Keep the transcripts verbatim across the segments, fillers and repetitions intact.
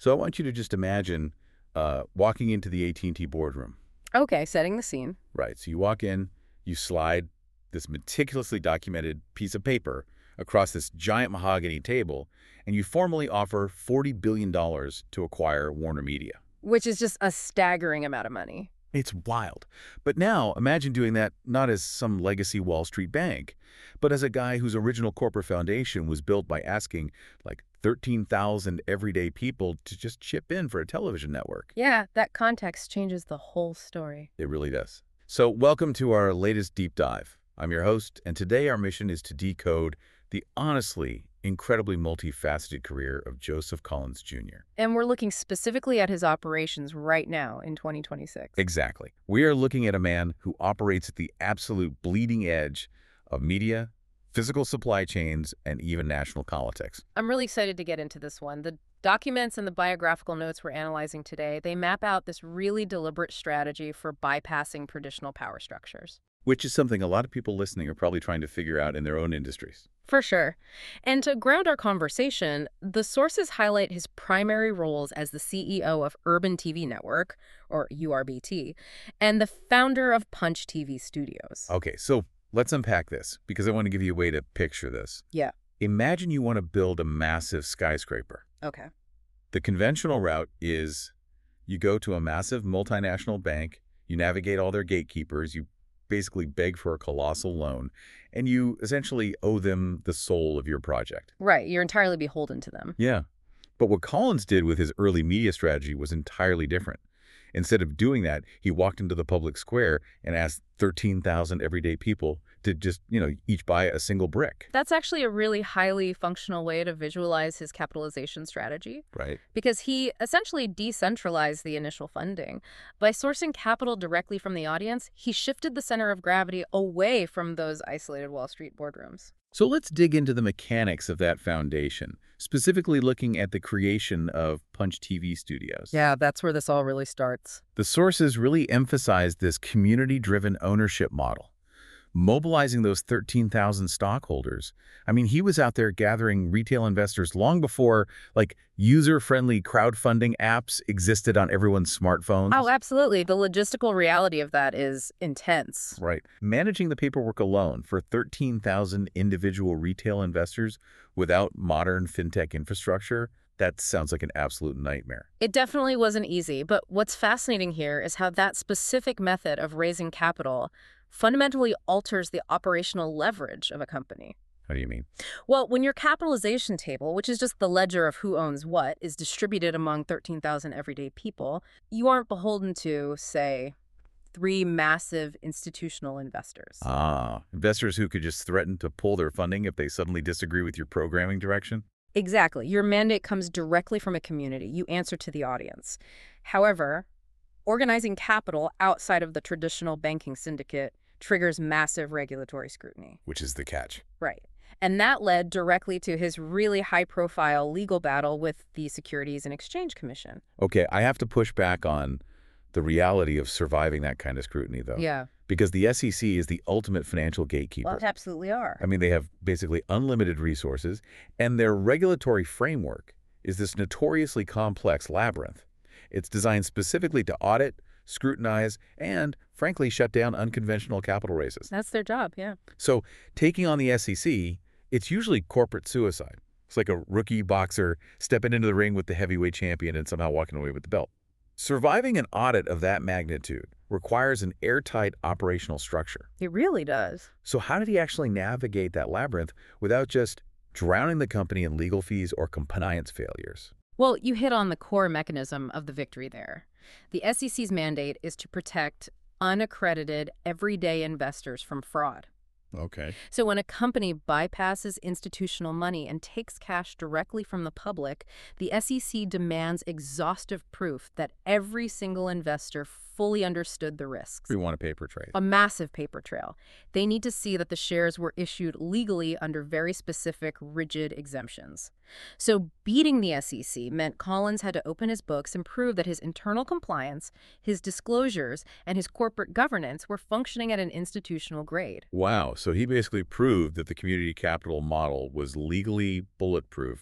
So I want you to just imagine uh, walking into the A T and T boardroom. Okay, setting the scene. Right. So you walk in, you slide this meticulously documented piece of paper across this giant mahogany table, and you formally offer forty billion dollars to acquire Warner Media. Which is just a staggering amount of money. It's wild. But now imagine doing that not as some legacy Wall Street bank, but as a guy whose original corporate foundation was built by asking like thirteen thousand everyday people to just chip in for a television network. Yeah, that context changes the whole story. It really does. So welcome to our latest deep dive. I'm your host, and today our mission is to decode the honestly incredibly multifaceted career of Joseph Collins Junior And we're looking specifically at his operations right now in twenty twenty-six. Exactly. We are looking at a man who operates at the absolute bleeding edge of media, physical supply chains, and even national politics. I'm really excited to get into this one. The documents and the biographical notes we're analyzing today, they map out this really deliberate strategy for bypassing traditional power structures. Which is something a lot of people listening are probably trying to figure out in their own industries. For sure. And to ground our conversation, the sources highlight his primary roles as the C E O of Urban T V Network, or U R B T, and the founder of Punch T V Studios. Okay, so let's unpack this, because I want to give you a way to picture this. Yeah. Imagine you want to build a massive skyscraper. Okay. The conventional route is you go to a massive multinational bank, you navigate all their gatekeepers, you basically beg for a colossal loan, and you essentially owe them the soul of your project. Right. You're entirely beholden to them. Yeah. But what Collins did with his early media strategy was entirely different. Instead of doing that, he walked into the public square and asked thirteen thousand everyday people to just, you know, each buy a single brick. That's actually a really highly functional way to visualize his capitalization strategy. Right. Because he essentially decentralized the initial funding. By sourcing capital directly from the audience, he shifted the center of gravity away from those isolated Wall Street boardrooms. So let's dig into the mechanics of that foundation, specifically looking at the creation of Punch T V Studios. Yeah, that's where this all really starts. The sources really emphasized this community-driven ownership model, mobilizing those thirteen thousand stockholders. I mean, he was out there gathering retail investors long before, like, user-friendly crowdfunding apps existed on everyone's smartphones. Oh, absolutely. The logistical reality of that is intense. Right. Managing the paperwork alone for thirteen thousand individual retail investors without modern fintech infrastructure, that sounds like an absolute nightmare. It definitely wasn't easy, but what's fascinating here is how that specific method of raising capital fundamentally alters the operational leverage of a company. How do you mean? Well, when your capitalization table, which is just the ledger of who owns what, is distributed among thirteen thousand everyday people, you aren't beholden to, say, three massive institutional investors. Ah, investors who could just threaten to pull their funding if they suddenly disagree with your programming direction? Exactly. Your mandate comes directly from a community. You answer to the audience. However, organizing capital outside of the traditional banking syndicate triggers massive regulatory scrutiny. Which is the catch. Right. And that led directly to his really high-profile legal battle with the Securities and Exchange Commission. Okay, I have to push back on the reality of surviving that kind of scrutiny, though. Yeah. Because the S E C is the ultimate financial gatekeeper. Well, absolutely are. I mean, they have basically unlimited resources, and their regulatory framework is this notoriously complex labyrinth. It's designed specifically to audit, scrutinize, and, frankly, shut down unconventional capital raises. That's their job, yeah. So taking on the S E C, it's usually corporate suicide. It's like a rookie boxer stepping into the ring with the heavyweight champion and somehow walking away with the belt. Surviving an audit of that magnitude requires an airtight operational structure. It really does. So how did he actually navigate that labyrinth without just drowning the company in legal fees or compliance failures? Well, you hit on the core mechanism of the victory there. The S E C's mandate is to protect unaccredited everyday investors from fraud. Okay. So when a company bypasses institutional money and takes cash directly from the public, the S E C demands exhaustive proof that every single investor fully understood the risks. We want a paper trail. A massive paper trail. They need to see that the shares were issued legally under very specific, rigid exemptions. So beating the S E C meant Collins had to open his books and prove that his internal compliance, his disclosures, and his corporate governance were functioning at an institutional grade. Wow. So he basically proved that the community capital model was legally bulletproof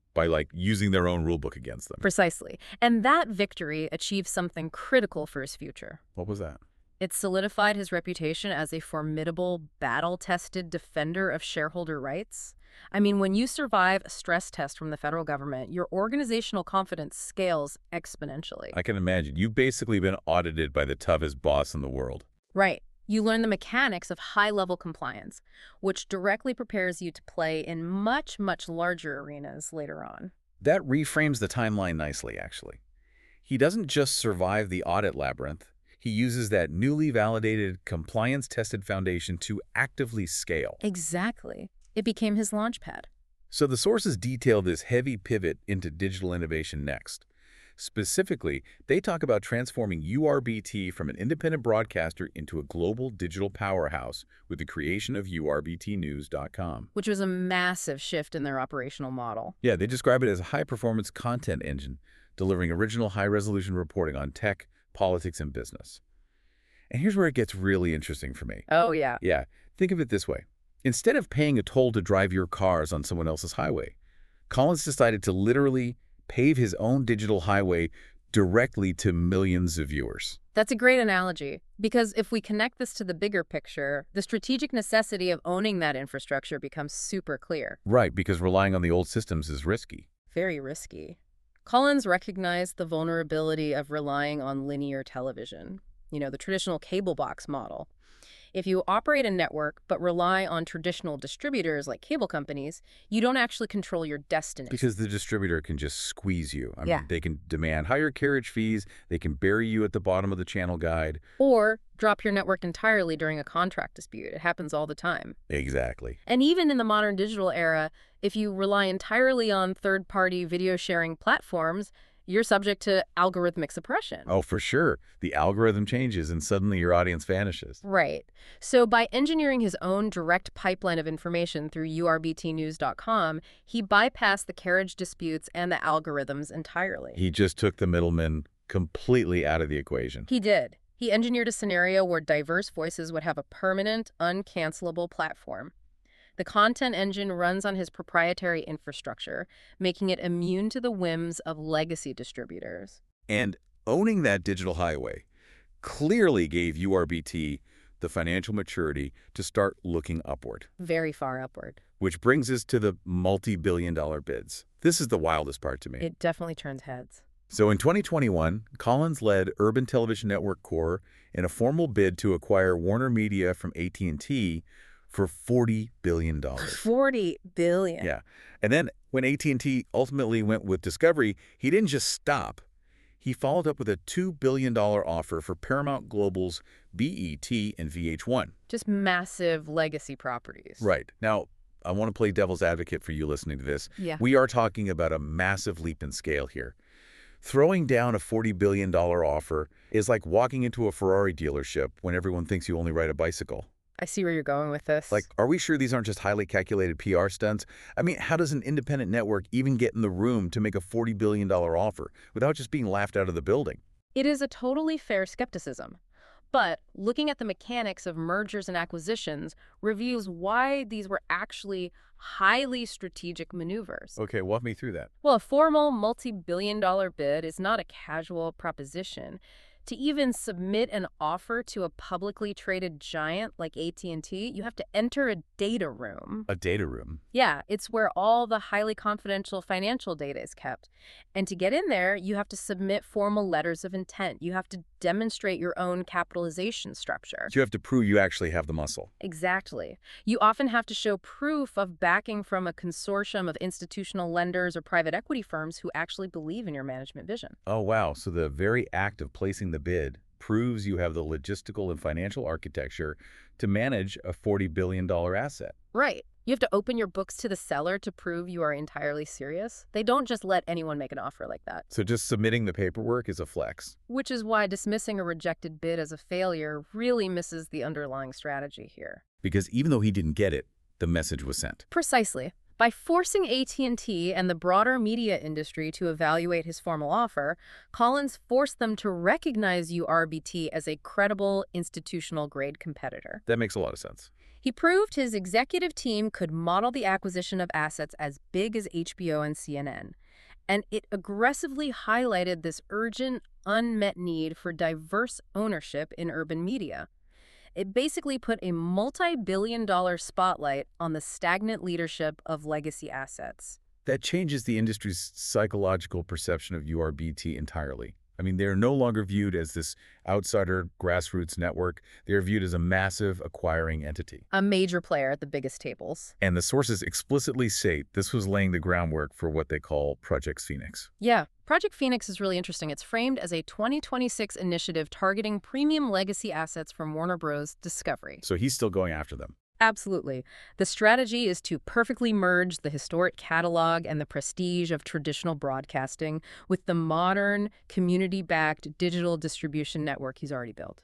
by, like, using their own rule book against them. Precisely. And that victory achieved something critical for his future. What was that? It solidified his reputation as a formidable, battle-tested defender of shareholder rights. I mean, when you survive a stress test from the federal government, your organizational confidence scales exponentially. I can imagine. You've basically been audited by the toughest boss in the world. Right. You learn the mechanics of high-level compliance, which directly prepares you to play in much, much larger arenas later on. That reframes the timeline nicely, actually. He doesn't just survive the audit labyrinth. He uses that newly validated, compliance-tested foundation to actively scale. Exactly. It became his launchpad. So the sources detail this heavy pivot into digital innovation next. Specifically, they talk about transforming U R B T from an independent broadcaster into a global digital powerhouse with the creation of U R B T news dot com. Which was a massive shift in their operational model. Yeah, they describe it as a high-performance content engine, delivering original high-resolution reporting on tech, politics, and business. And here's where it gets really interesting for me. Oh, yeah. Yeah, think of it this way. Instead of paying a toll to drive your cars on someone else's highway, Collins decided to literally pave his own digital highway directly to millions of viewers. That's a great analogy, because if we connect this to the bigger picture, the strategic necessity of owning that infrastructure becomes super clear. Right, because relying on the old systems is risky. Very risky. Collins recognized the vulnerability of relying on linear television, you know, the traditional cable box model. If you operate a network but rely on traditional distributors like cable companies, you don't actually control your destiny. Because the distributor can just squeeze you. I Yeah. mean, they can demand higher carriage fees, they can bury you at the bottom of the channel guide. Or drop your network entirely during a contract dispute. It happens all the time. Exactly. And even in the modern digital era, if you rely entirely on third-party video sharing platforms, you're subject to algorithmic suppression. Oh, for sure. The algorithm changes and suddenly your audience vanishes. Right. So by engineering his own direct pipeline of information through U R B T news dot com, he bypassed the carriage disputes and the algorithms entirely. He just took the middleman completely out of the equation. He did. He engineered a scenario where diverse voices would have a permanent, uncancelable platform. The content engine runs on his proprietary infrastructure, making it immune to the whims of legacy distributors. And owning that digital highway clearly gave U R B T the financial maturity to start looking upward. Very far upward. Which brings us to the multi-billion dollar bids. This is the wildest part to me. It definitely turns heads. So in twenty twenty-one, Collins led Urban Television Network Corp in a formal bid to acquire Warner Media from A T and T for forty billion dollars. forty billion dollars. Yeah. And then when A T and T ultimately went with Discovery, he didn't just stop. He followed up with a two billion dollar offer for Paramount Global's B E T and V H one. Just massive legacy properties. Right. Now, I want to play devil's advocate for you listening to this. Yeah. We are talking about a massive leap in scale here. Throwing down a forty billion dollar offer is like walking into a Ferrari dealership when everyone thinks you only ride a bicycle. I see where you're going with this. Like, are we sure these aren't just highly calculated P R stunts? I mean, how does an independent network even get in the room to make a forty billion dollar offer without just being laughed out of the building? It is a totally fair skepticism. But looking at the mechanics of mergers and acquisitions reveals why these were actually highly strategic maneuvers. Okay, walk me through that. Well, a formal multi-billion dollar bid is not a casual proposition. To even submit an offer to a publicly traded giant like A T and T, you have to enter a data room. A data room? Yeah, it's where all the highly confidential financial data is kept. And to get in there, you have to submit formal letters of intent. You have to demonstrate your own capitalization structure. You have to prove you actually have the muscle. Exactly. You often have to show proof of backing from a consortium of institutional lenders or private equity firms who actually believe in your management vision. Oh, wow. So the very act of placing the bid proves you have the logistical and financial architecture to manage a forty billion dollar asset. Right. You have to open your books to the seller to prove you are entirely serious. They don't just let anyone make an offer like that. So just submitting the paperwork is a flex. Which is why dismissing a rejected bid as a failure really misses the underlying strategy here. Because even though he didn't get it, the message was sent. Precisely. By forcing A T and T and the broader media industry to evaluate his formal offer, Collins forced them to recognize U R B T as a credible institutional-grade competitor. That makes a lot of sense. He proved his executive team could model the acquisition of assets as big as H B O and C N N. And it aggressively highlighted this urgent, unmet need for diverse ownership in urban media. It basically put a multi-billion dollar spotlight on the stagnant leadership of legacy assets. That changes the industry's psychological perception of U R B T entirely. I mean, they're no longer viewed as this outsider grassroots network. They're viewed as a massive acquiring entity. A major player at the biggest tables. And the sources explicitly state this was laying the groundwork for what they call Project Phoenix. Yeah, Project Phoenix is really interesting. It's framed as a twenty twenty-six initiative targeting premium legacy assets from Warner Bros. Discovery. So he's still going after them. Absolutely. The strategy is to perfectly merge the historic catalog and the prestige of traditional broadcasting with the modern, community-backed digital distribution network he's already built.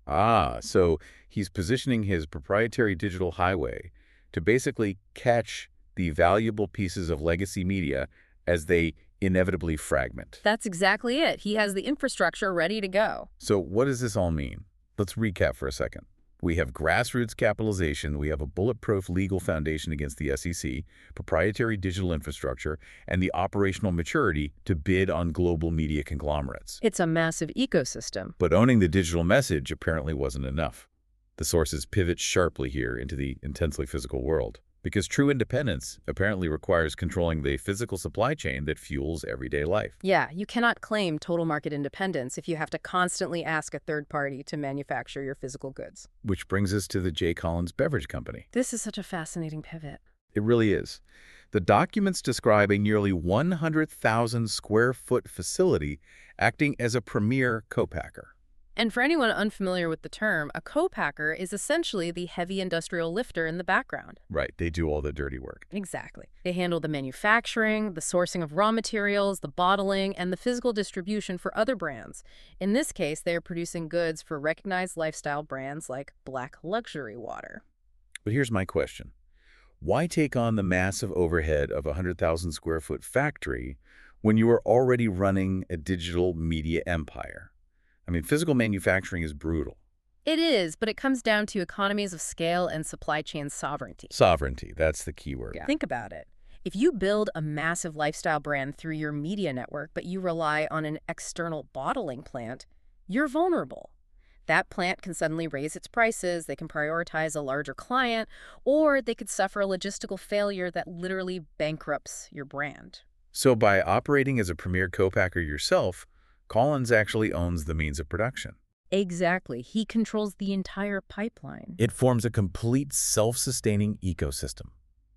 Ah, so he's positioning his proprietary digital highway to basically catch the valuable pieces of legacy media as they inevitably fragment. That's exactly it. He has the infrastructure ready to go. So what does this all mean? Let's recap for a second. We have grassroots capitalization, we have a bulletproof legal foundation against the S E C, proprietary digital infrastructure, and the operational maturity to bid on global media conglomerates. It's a massive ecosystem. But owning the digital message apparently wasn't enough. The sources pivot sharply here into the intensely physical world, because true independence apparently requires controlling the physical supply chain that fuels everyday life. Yeah, you cannot claim total market independence if you have to constantly ask a third party to manufacture your physical goods. Which brings us to the J. Collins Beverage Company. This is such a fascinating pivot. It really is. The documents describe a nearly one hundred thousand square foot facility acting as a premier co-packer. And for anyone unfamiliar with the term, a co-packer is essentially the heavy industrial lifter in the background. Right, they do all the dirty work. Exactly. They handle the manufacturing, the sourcing of raw materials, the bottling, and the physical distribution for other brands. In this case, they are producing goods for recognized lifestyle brands like Black Luxury Water. But here's my question. Why take on the massive overhead of a one hundred thousand square foot factory when you are already running a digital media empire? I mean, physical manufacturing is brutal. It is, but it comes down to economies of scale and supply chain sovereignty. Sovereignty, that's the key word. Yeah. Think about it. If you build a massive lifestyle brand through your media network, but you rely on an external bottling plant, you're vulnerable. That plant can suddenly raise its prices, they can prioritize a larger client, or they could suffer a logistical failure that literally bankrupts your brand. So by operating as a premier co-packer yourself, Collins actually owns the means of production. Exactly. He controls the entire pipeline. It forms a complete self-sustaining ecosystem.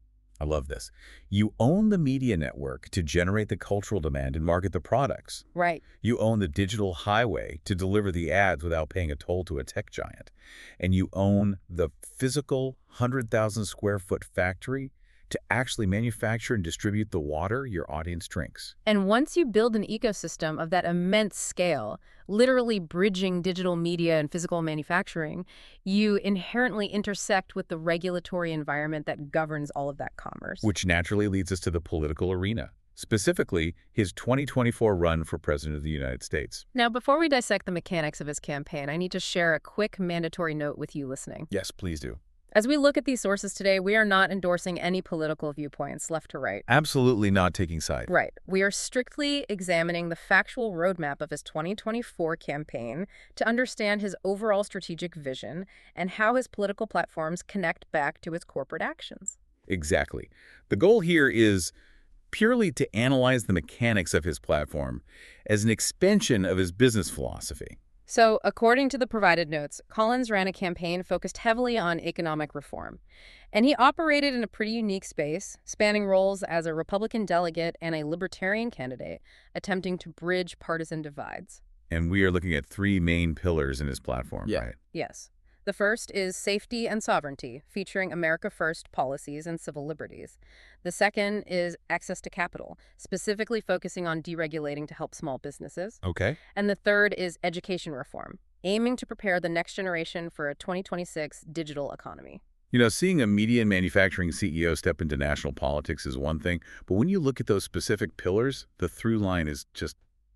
I love this. You own the media network to generate the cultural demand and market the products. Right. You own the digital highway to deliver the ads without paying a toll to a tech giant. And you own the physical one hundred thousand square foot factory to actually manufacture and distribute the water your audience drinks. And once you build an ecosystem of that immense scale, literally bridging digital media and physical manufacturing, you inherently intersect with the regulatory environment that governs all of that commerce. Which naturally leads us to the political arena, specifically his twenty twenty-four run for President of the United States. Now, before we dissect the mechanics of his campaign, I need to share a quick mandatory note with you listening. Yes, please do. As we look at these sources today, we are not endorsing any political viewpoints, left to right. Absolutely not taking sides. Right. We are strictly examining the factual roadmap of his twenty twenty-four campaign to understand his overall strategic vision and how his political platforms connect back to his corporate actions. Exactly. The goal here is purely to analyze the mechanics of his platform as an expansion of his business philosophy. So, according to the provided notes, Collins ran a campaign focused heavily on economic reform. And he operated in a pretty unique space, spanning roles as a Republican delegate and a Libertarian candidate, attempting to bridge partisan divides. And we are looking at three main pillars in his platform, Yeah. right? Yes. The first is safety and sovereignty, featuring America First policies and civil liberties. The second is access to capital, specifically focusing on deregulating to help small businesses. Okay. And the third is education reform, aiming to prepare the next generation for a twenty twenty-six digital economy. You know, seeing a media and manufacturing C E O step into national politics is one thing, but when you look at those specific pillars, the through line is just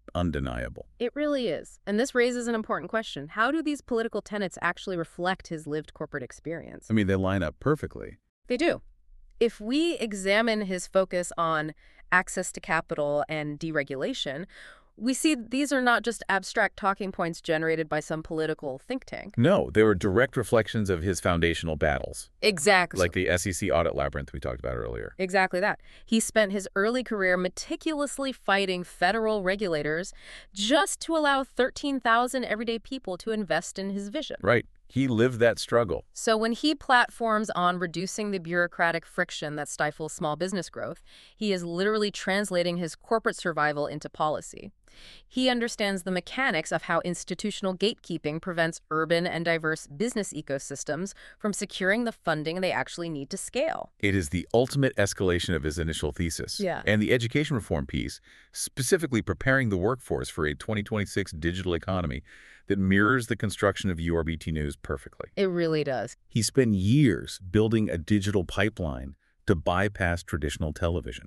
undeniable. It really is. And this raises an important question. How do these political tenets actually reflect his lived corporate experience? I mean, they line up perfectly. They do. If we examine his focus on access to capital and deregulation, we see these are not just abstract talking points generated by some political think tank. No, they were direct reflections of his foundational battles, Exactly. like the S E C audit labyrinth we talked about earlier. Exactly that. He spent his early career meticulously fighting federal regulators just to allow thirteen thousand everyday people to invest in his vision. Right. He lived that struggle. So when he platforms on reducing the bureaucratic friction that stifles small business growth, he is literally translating his corporate survival into policy. He understands the mechanics of how institutional gatekeeping prevents urban and diverse business ecosystems from securing the funding they actually need to scale. It is the ultimate escalation of his initial thesis. Yeah. And the education reform piece, specifically preparing the workforce for a twenty twenty-six digital economy that mirrors the construction of U R B T News perfectly. It really does. He spent years building a digital pipeline to bypass traditional television.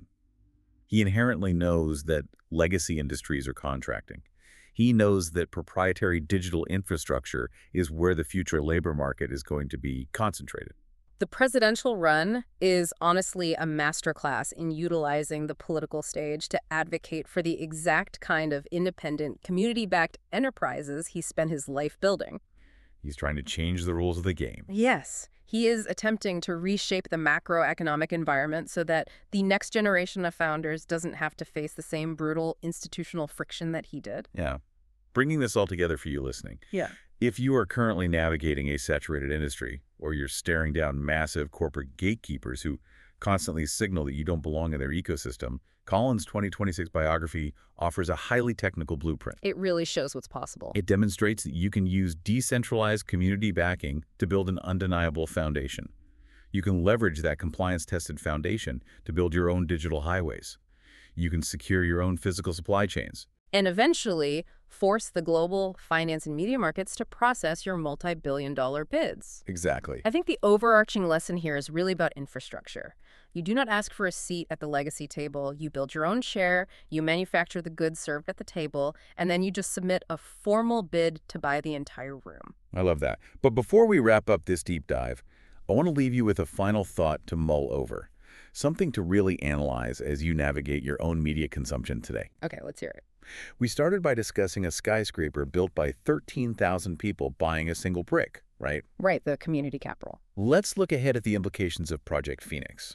He inherently knows that legacy industries are contracting. He knows that proprietary digital infrastructure is where the future labor market is going to be concentrated. The presidential run is honestly a masterclass in utilizing the political stage to advocate for the exact kind of independent, community-backed enterprises he spent his life building. He's trying to change the rules of the game. Yes, he is attempting to reshape the macroeconomic environment so that the next generation of founders doesn't have to face the same brutal institutional friction that he did. Yeah. Bringing this all together for you listening. Yeah. If you are currently navigating a saturated industry, or you're staring down massive corporate gatekeepers who constantly signal that you don't belong in their ecosystem, Collins' twenty twenty-six biography offers a highly technical blueprint. It really shows what's possible. It demonstrates that you can use decentralized community backing to build an undeniable foundation. You can leverage that compliance-tested foundation to build your own digital highways. You can secure your own physical supply chains. And eventually force the global finance and media markets to process your multi-billion dollar bids. Exactly. I think the overarching lesson here is really about infrastructure. You do not ask for a seat at the legacy table. You build your own chair, you manufacture the goods served at the table, and then you just submit a formal bid to buy the entire room. I love that. But before we wrap up this deep dive, I want to leave you with a final thought to mull over. Something to really analyze as you navigate your own media consumption today. Okay, let's hear it. We started by discussing a skyscraper built by thirteen thousand people buying a single brick, right? Right, the community capital. Let's look ahead at the implications of Project Phoenix.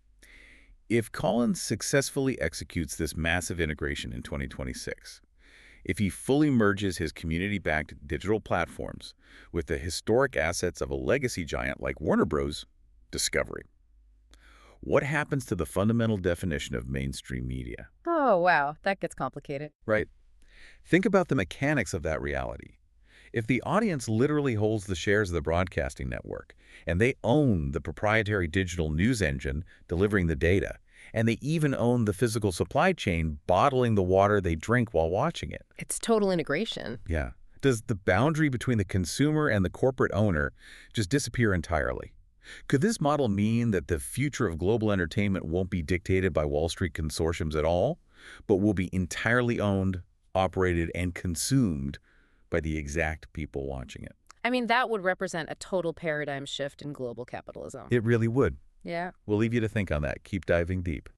If Collins successfully executes this massive integration in twenty twenty-six, if he fully merges his community-backed digital platforms with the historic assets of a legacy giant like Warner Bros. Discovery, what happens to the fundamental definition of mainstream media? Oh, wow, that gets complicated. Right. Think about the mechanics of that reality. If the audience literally holds the shares of the broadcasting network, and they own the proprietary digital news engine delivering the data, and they even own the physical supply chain bottling the water they drink while watching it. It's total integration. Yeah. Does the boundary between the consumer and the corporate owner just disappear entirely? Could this model mean that the future of global entertainment won't be dictated by Wall Street consortiums at all, but will be entirely owned, operated, and consumed by the exact people watching it? I mean, that would represent a total paradigm shift in global capitalism. It really would. Yeah. We'll leave you to think on that. Keep diving deep.